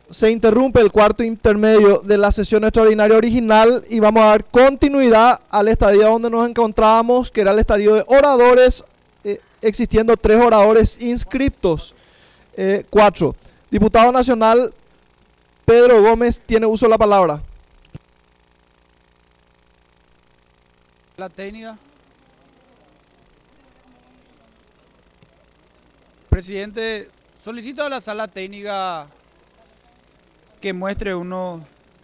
se interrumpe el cuarto intermedio de la sesión extraordinaria original y vamos a dar continuidad al estadio donde nos encontrábamos, que era el estadio de oradores, existiendo 3 oradores inscriptos. 4. Diputado nacional Pedro Gómez tiene uso de la palabra. La técnica. Presidente, solicito a la sala técnica que muestre uno.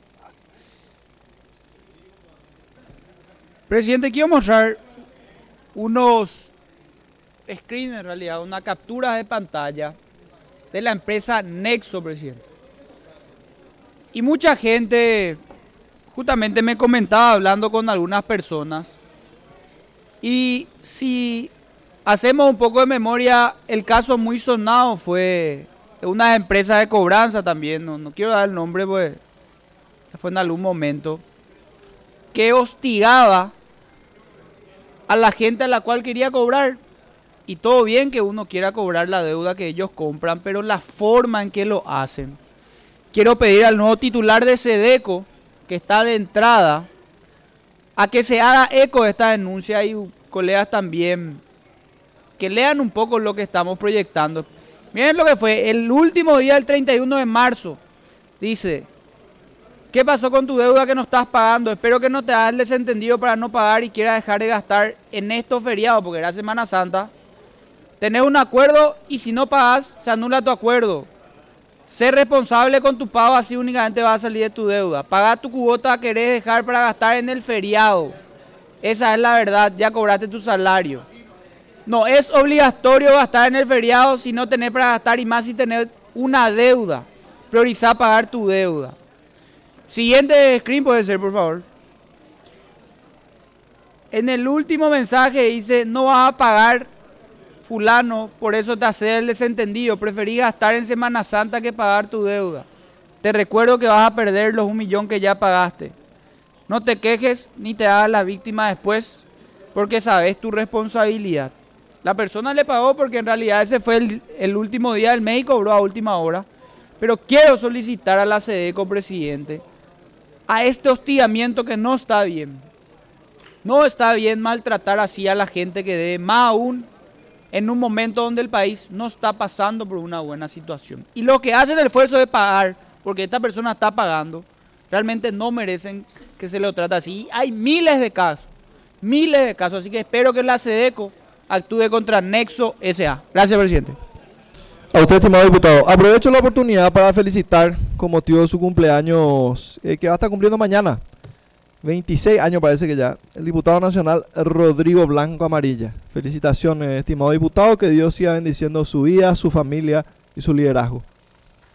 Presidente, quiero mostrar unos screens, en realidad, una captura de pantalla de la empresa Nexo, presidente. Y mucha gente justamente me comentaba hablando con algunas personas. Y si hacemos un poco de memoria, el caso muy sonado fue una empresa de cobranza también, no quiero dar el nombre, pues fue en algún momento, que hostigaba a la gente a la cual quería cobrar. Y todo bien que uno quiera cobrar la deuda que ellos compran, pero la forma en que lo hacen. Quiero pedir al nuevo titular de SEDECO, que está de entrada, a que se haga eco de esta denuncia y colegas también, que lean un poco lo que estamos proyectando. Miren lo que fue, el último día del 31 de marzo, dice: ¿qué pasó con tu deuda que no estás pagando? Espero que no te hagas el desentendido para no pagar y quieras dejar de gastar en estos feriados, porque era Semana Santa. Tenés un acuerdo y si no pagas, se anula tu acuerdo. Sé responsable con tu pago, así únicamente vas a salir de tu deuda. Paga tu cuota que querés dejar para gastar en el feriado. Esa es la verdad, ya cobraste tu salario. No es obligatorio gastar en el feriado si no tenés para gastar, y más si tenés una deuda. Priorizá pagar tu deuda. Siguiente screen puede ser, por favor. En el último mensaje dice: no vas a pagar fulano, por eso te hace el desentendido. Preferí gastar en Semana Santa que pagar tu deuda. Te recuerdo que vas a perder los 1 millón que ya pagaste. No te quejes ni te hagas la víctima después, porque sabes tu responsabilidad. La persona le pagó porque en realidad ese fue el último día del mes y cobró a última hora. Pero quiero solicitar a la SEDECO, presidente, a este hostigamiento que no está bien. No está bien maltratar así a la gente que debe, más aún en un momento donde el país no está pasando por una buena situación. Y los que hacen el esfuerzo de pagar, porque esta persona está pagando, realmente no merecen que se lo trate así. Y hay miles de casos, así que espero que la SEDECO actúe contra Nexo S.A. Gracias, presidente. A usted, estimado diputado, aprovecho la oportunidad para felicitar con motivo de su cumpleaños, que va a estar cumpliendo mañana, 26 años parece que ya, el diputado nacional Rodrigo Blanco Amarilla. Felicitaciones, estimado diputado, que Dios siga bendiciendo su vida, su familia y su liderazgo.